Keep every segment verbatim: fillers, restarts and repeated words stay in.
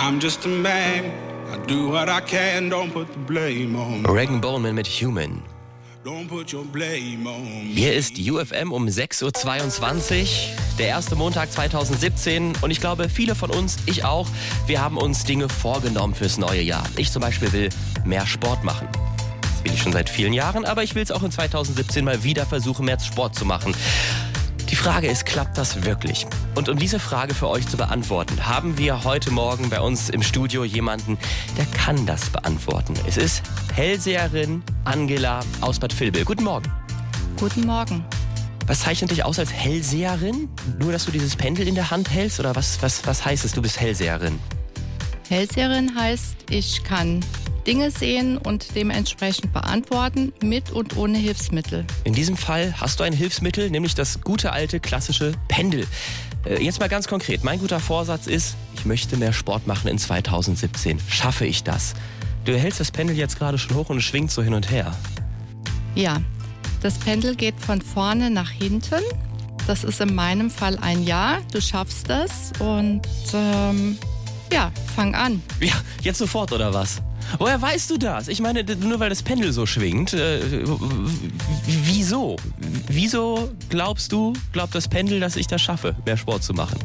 I'm just a man. I do what I can, don't put the blame on me. Regan Bowman mit Human. Don't put your blame on me. Hier ist U F M um sechs Uhr zweiundzwanzig, der erste Montag zweitausendsiebzehn. Und ich glaube, viele von uns, ich auch, wir haben uns Dinge vorgenommen fürs neue Jahr. Ich zum Beispiel will mehr Sport machen. Das will ich schon seit vielen Jahren, aber ich will es auch in zweitausendsiebzehn mal wieder versuchen, mehr Sport zu machen. Die Frage ist, klappt das wirklich? Und um diese Frage für euch zu beantworten, haben wir heute Morgen bei uns im Studio jemanden, der kann das beantworten. Es ist Hellseherin Angela aus Bad Vilbel. Guten Morgen. Guten Morgen. Was zeichnet dich aus als Hellseherin? Nur, dass du dieses Pendel in der Hand hältst? Oder was, was, was heißt es, du bist Hellseherin? Hellseherin heißt, ich kann Dinge sehen und dementsprechend beantworten, mit und ohne Hilfsmittel. In diesem Fall hast du ein Hilfsmittel, nämlich das gute alte klassische Pendel. Äh, jetzt mal ganz konkret, mein guter Vorsatz ist, ich möchte mehr Sport machen in zweitausendsiebzehn. Schaffe ich das? Du hältst das Pendel jetzt gerade schon hoch und es schwingt so hin und her. Ja, das Pendel geht von vorne nach hinten. Das ist in meinem Fall ein Ja, du schaffst das und ähm, ja, fang an. Ja, jetzt sofort oder was? Woher weißt du das? Ich meine, nur weil das Pendel so schwingt. Äh, wieso? Wieso glaubst du, glaubt das Pendel, dass ich das schaffe, mehr Sport zu machen?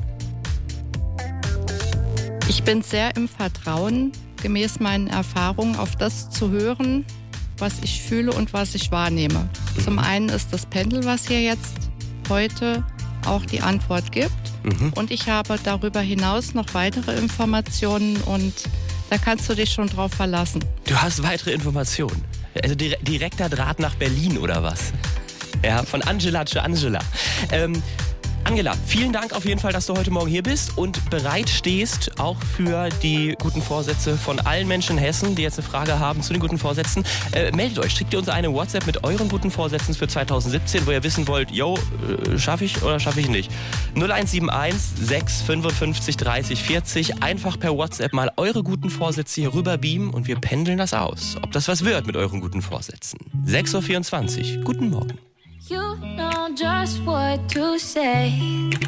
Ich bin sehr im Vertrauen, gemäß meinen Erfahrungen, auf das zu hören, was ich fühle und was ich wahrnehme. Mhm. Zum einen ist das Pendel, was hier jetzt heute auch die Antwort gibt. Mhm. Und ich habe darüber hinaus noch weitere Informationen und da kannst du dich schon drauf verlassen. Du hast weitere Informationen? Also dire- direkter Draht nach Berlin oder was? Ja, von Angela zu Angela. Ähm, Angela, vielen Dank auf jeden Fall, dass du heute Morgen hier bist und bereit stehst, auch für die guten Vorsätze von allen Menschen in Hessen, die jetzt eine Frage haben zu den guten Vorsätzen. Äh, meldet euch, schickt ihr uns eine WhatsApp mit euren guten Vorsätzen für zweitausendsiebzehn, wo ihr wissen wollt, yo, äh, schaffe ich oder schaffe ich nicht. null eins sieben eins sechs fünfundfünfzig dreißig vierzig. Einfach per WhatsApp mal eure guten Vorsätze hier rüber beamen und wir pendeln das aus. Ob das was wird mit euren guten Vorsätzen. sechs Uhr vierundzwanzig. Guten Morgen. You know just what to say.